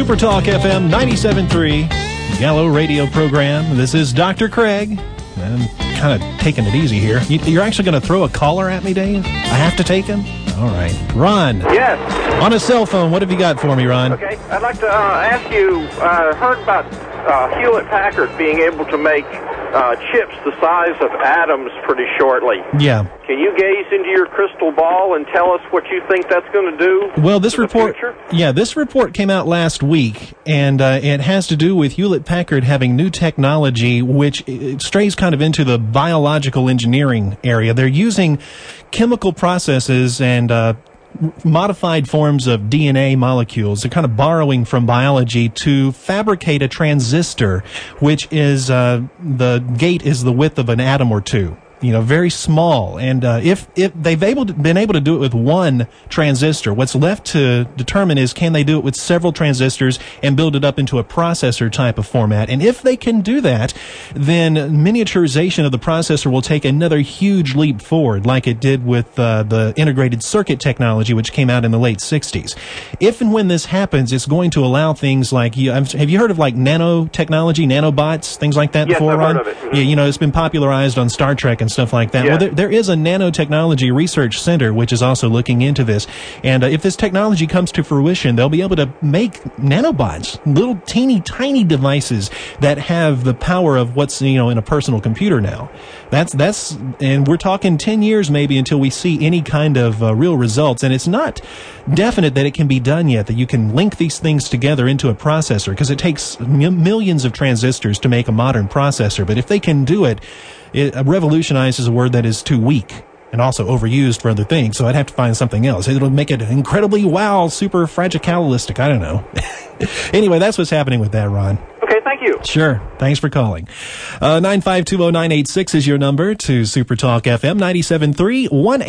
Super Talk FM 97.3, Gallo radio program. This is Dr. Craig. I'm kind of taking it easy here. You're actually going to throw a caller at me, Dave? I have to take him? All right. Ron. Yes. On a cell phone, what have you got for me, Ron? Okay. I'd like to ask you, heard about Hewlett-Packard being able to make chips the size of atoms pretty shortly. Yeah. Can you gaze into your crystal ball and tell us what you think that's going to do? Well, this report came out last week, and it has to do with Hewlett-Packard having new technology which strays kind of into the biological engineering area. They're using chemical processes and modified forms of DNA molecules. They're kind of borrowing from biology to fabricate a transistor, which is the gate is the width of an atom or two. Very small. And if they've been able to do it with one transistor, what's left to determine is can they do it with several transistors and build it up into a processor type of format. And if they can do that, then miniaturization of the processor will take another huge leap forward, like it did with the integrated circuit technology, which came out in the late 60s. If and when this happens, it's going to allow things like, have you heard of like nanotechnology, nanobots, things like that before, Ron? Yes, I've heard of it. Yeah, it's been popularized on Star Trek and stuff like that. Yeah. Well, there is a nanotechnology research center which is also looking into this. And if this technology comes to fruition, they'll be able to make nanobots, little teeny tiny devices that have the power of what's, in a personal computer now. That's and we're talking 10 years maybe until we see any kind of real results. And it's not definite that it can be done yet, that you can link these things together into a processor, because it takes millions of transistors to make a modern processor. But if they can do it, revolutionize is a word that is too weak and also overused for other things, so I'd have to find something else. It'll make it incredibly super fragicalistic. I don't know. Anyway, that's what's happening with that, Ron. Okay, thank you. Sure. Thanks for calling. 9520986 is your number to Super Talk FM 97.3,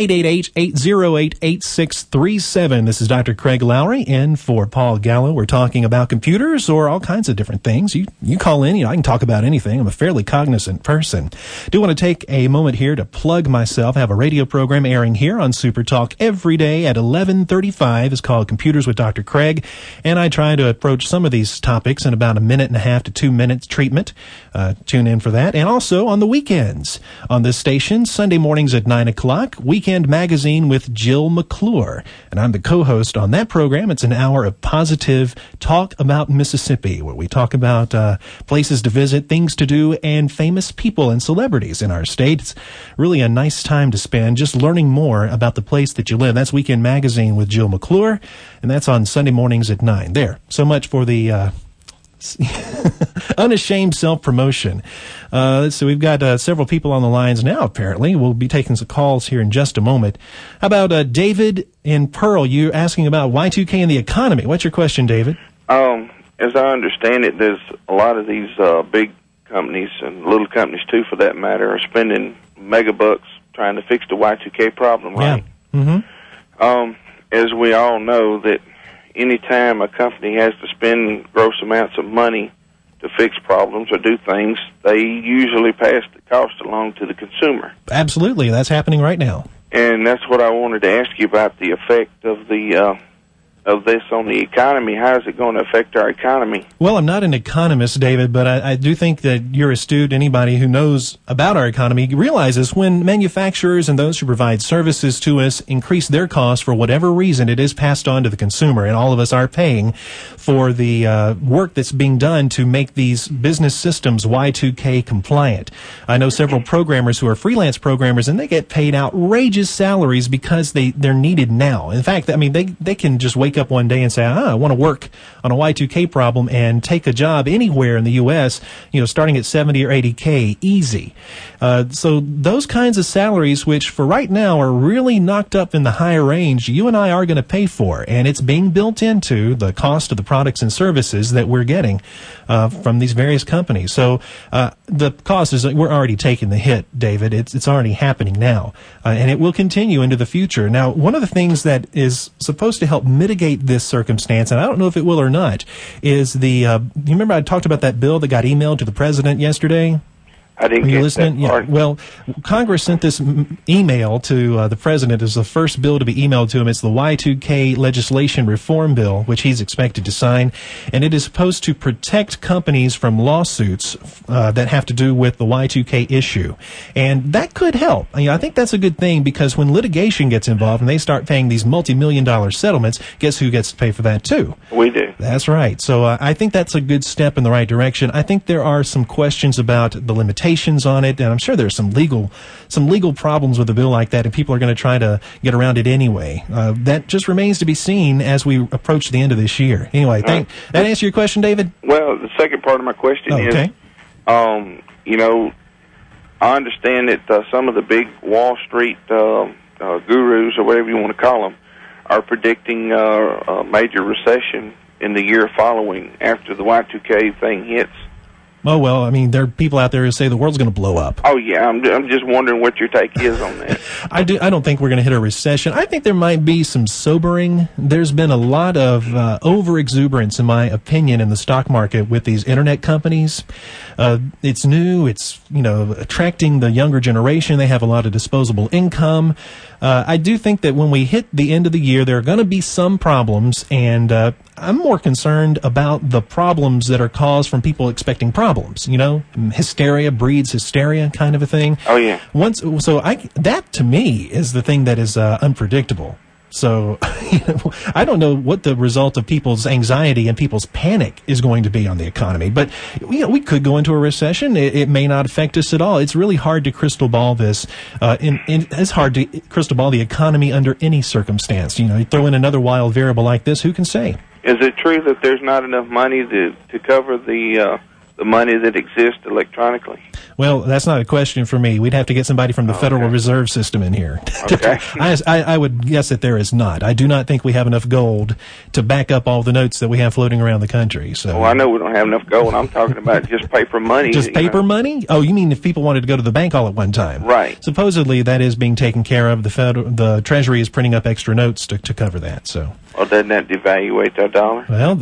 1-888-808-8637. This is Dr. Craig Lowry in for Paul Gallo. We're talking about computers or all kinds of different things. You call in, I can talk about anything. I'm a fairly cognizant person. Do want to take a moment here to plug myself. I have a radio program airing here on Super Talk every day at 11:35. It's called Computers with Dr. Craig, and I try to approach some of these topics in about a minute and a half to 2 minutes treatment. Tune in for that. And also on the weekends on this station, Sunday mornings at 9 o'clock, Weekend Magazine with Jill McClure. And I'm the co-host on that program. It's an hour of positive talk about Mississippi, where we talk about places to visit, things to do, and famous people and celebrities in our state. It's really a nice time to spend just learning more about the place that you live. That's Weekend Magazine with Jill McClure, and that's on Sunday mornings at 9. There. So much for the unashamed self-promotion. So we've got several people on the lines now, apparently. We'll be taking some calls here in just a moment. How about David in Pearl? You're asking about Y2K and the economy. What's your question, David? As I understand it, there's a lot of these big companies, and little companies too for that matter, are spending megabucks trying to fix the Y2K problem, right? Yeah. Mm-hmm. As we all know, that anytime a company has to spend gross amounts of money to fix problems or do things, they usually pass the cost along to the consumer. Absolutely. That's happening right now. And that's what I wanted to ask you about, the effect of this on the economy. How is it going to affect our economy? Well, I'm not an economist, David, but I do think that you're astute. Anybody who knows about our economy realizes when manufacturers and those who provide services to us increase their costs for whatever reason, it is passed on to the consumer, and all of us are paying for the work that's being done to make these business systems Y2K compliant. I know several programmers who are freelance programmers, and they get paid outrageous salaries because they're needed now. In fact, I mean, they can just wake up one day and say, I want to work on a Y2K problem and take a job anywhere in the U.S., starting at 70 or 80K, easy. So those kinds of salaries, which for right now are really knocked up in the higher range, you and I are going to pay for, and it's being built into the cost of the products and services that we're getting from these various companies. So the cost is, we're already taking the hit, David. It's already happening now, and it will continue into the future. Now, one of the things that is supposed to help mitigate this circumstance, and I don't know if it will or not, is you remember I talked about that bill that got emailed to the president yesterday? I didn't Are you get listening? that part. Yeah. Well, Congress sent this email to the president as the first bill to be emailed to him. It's the Y2K legislation reform bill, which he's expected to sign, and it is supposed to protect companies from lawsuits that have to do with the Y2K issue, and that could help. I think that's a good thing, because when litigation gets involved and they start paying these multi-million-dollar settlements, guess who gets to pay for that too? We do. That's right. So I think that's a good step in the right direction. I think there are some questions about the limitations on it, and I'm sure there's some legal problems with a bill like that, and people are going to try to get around it anyway. That just remains to be seen as we approach the end of this year. Anyway, that answer your question, David? Well, the second part of my question is, I understand that some of the big Wall Street gurus, or whatever you want to call them, are predicting a major recession in the year following after the Y2K thing hits. Oh, well, I mean, there are people out there who say the world's going to blow up. Oh, yeah. I'm just wondering what your take is on that. I don't think we're going to hit a recession. I think there might be some sobering. There's been a lot of over-exuberance, in my opinion, in the stock market with these internet companies. It's new. It's, attracting the younger generation. They have a lot of disposable income. I do think that when we hit the end of the year, there are going to be some problems, and I'm more concerned about the problems that are caused from people expecting problems. Hysteria breeds hysteria, kind of a thing. Oh yeah. That to me is the thing that is unpredictable. So, I don't know what the result of people's anxiety and people's panic is going to be on the economy. But, we could go into a recession. It may not affect us at all. It's really hard to crystal ball this. It's hard to crystal ball the economy under any circumstance. You throw in another wild variable like this, who can say? Is it true that there's not enough money to cover the money that exists electronically? Well, that's not a question for me. We'd have to get somebody from the Federal Reserve System in here. Okay. I would guess that there is not. I do not think we have enough gold to back up all the notes that we have floating around the country. So. Well, I know we don't have enough gold. I'm talking about just paper money. Just paper money? Oh, you mean if people wanted to go to the bank all at one time? Right. Supposedly that is being taken care of. The Treasury is printing up extra notes to cover that. So. Well, doesn't that devaluate our dollar? Well,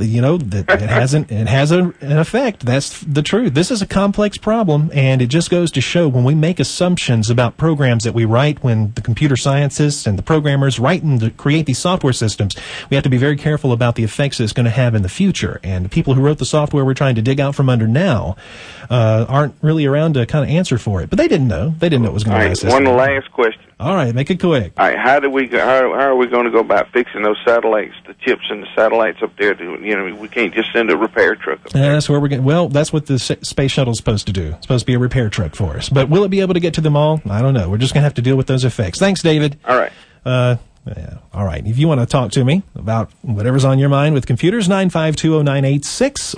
it has an effect. That's the truth. This is a complex problem, and it just goes to show when we make assumptions about programs that we write, when the computer scientists and the programmers write and create these software systems, we have to be very careful about the effects it's going to have in the future. And the people who wrote the software we're trying to dig out from under now aren't really around to kind of answer for it. But they didn't know. They didn't know it was going to last. One last question. All right, make it quick. All right, how are we going to go about fixing those satellites, the chips in the satellites up there? We can't just send a repair truck up there. That's where we're going. Well, that's what the space shuttle's supposed to do. It's supposed to be a repair truck for us. But will it be able to get to them all? I don't know. We're just going to have to deal with those effects. Thanks, David. All right. All right. If you want to talk to me about whatever's on your mind with computers, 9520986,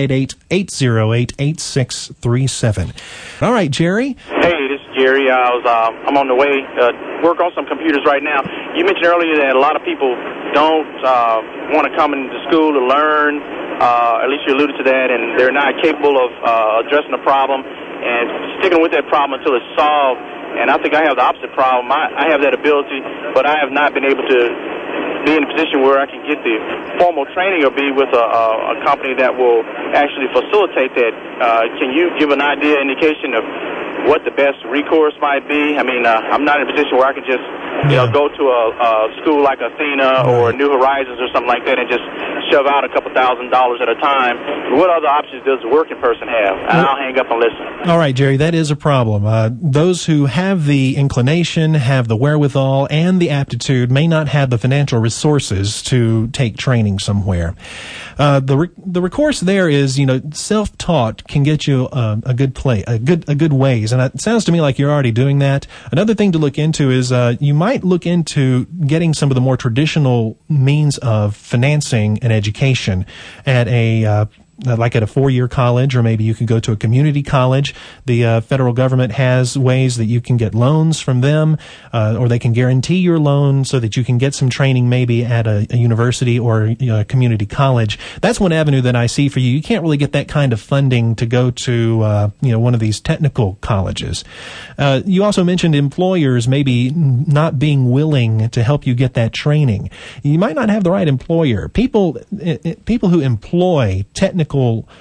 1-888-808-8637. All right, Jerry. Hey, this is Jerry. I'm on the way to work on some computers right now. You mentioned earlier that a lot of people don't want to come into school to learn. At least you alluded to that, and they're not capable of addressing the problem and sticking with that problem until it's solved. And I think I have the opposite problem. I have that ability, but I have not been able to be in a position where I can get the formal training or be with a company that will actually facilitate that. Can you give an indication of what the best recourse might be? I mean, I'm not in a position where I can just, go to a school like Athena or New Horizons or something like that and just shove out $2,000 at a time. What other options does a working person have? And I'll hang up and listen. All right, Jerry, that is a problem. Those who have the inclination, have the wherewithal, and the aptitude may not have the financial resources to take training somewhere. The recourse there is, self-taught can get you a good ways, and it sounds to me like you're already doing that. Another thing to look into is you might look into getting some of the more traditional means of financing an education at like at a 4-year college, or maybe you could go to a community college. The federal government has ways that you can get loans from them, or they can guarantee your loan so that you can get some training maybe at a university or a community college. That's one avenue that I see for you. You can't really get that kind of funding to go to one of these technical colleges. You also mentioned employers maybe not being willing to help you get that training. You might not have the right employer. People who employ technical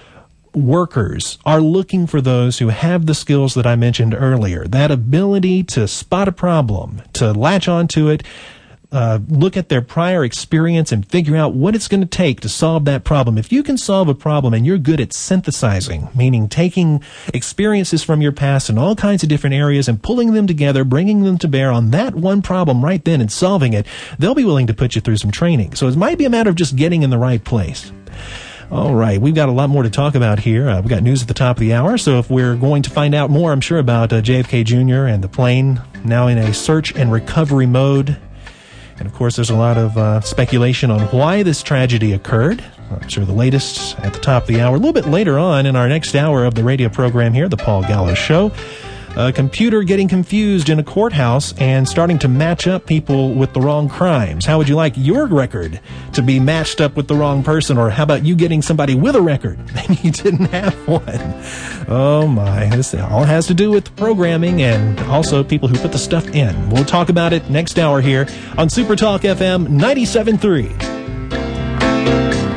workers are looking for those who have the skills that I mentioned earlier. That ability to spot a problem, to latch onto it, look at their prior experience and figure out what it's going to take to solve that problem. If you can solve a problem and you're good at synthesizing, meaning taking experiences from your past in all kinds of different areas and pulling them together, bringing them to bear on that one problem right then and solving it, they'll be willing to put you through some training. So it might be a matter of just getting in the right place. All right, we've got a lot more to talk about here. We've got news at the top of the hour, so if we're going to find out more, I'm sure, about JFK Jr. and the plane now in a search and recovery mode. And, of course, there's a lot of speculation on why this tragedy occurred. I'm sure the latest at the top of the hour. A little bit later on in our next hour of the radio program here, The Paul Gallo Show, a computer getting confused in a courthouse and starting to match up people with the wrong crimes. How would you like your record to be matched up with the wrong person? Or how about you getting somebody with a record and you didn't have one? Oh my, this all has to do with programming and also people who put the stuff in. We'll talk about it next hour here on Super Talk FM 97.3.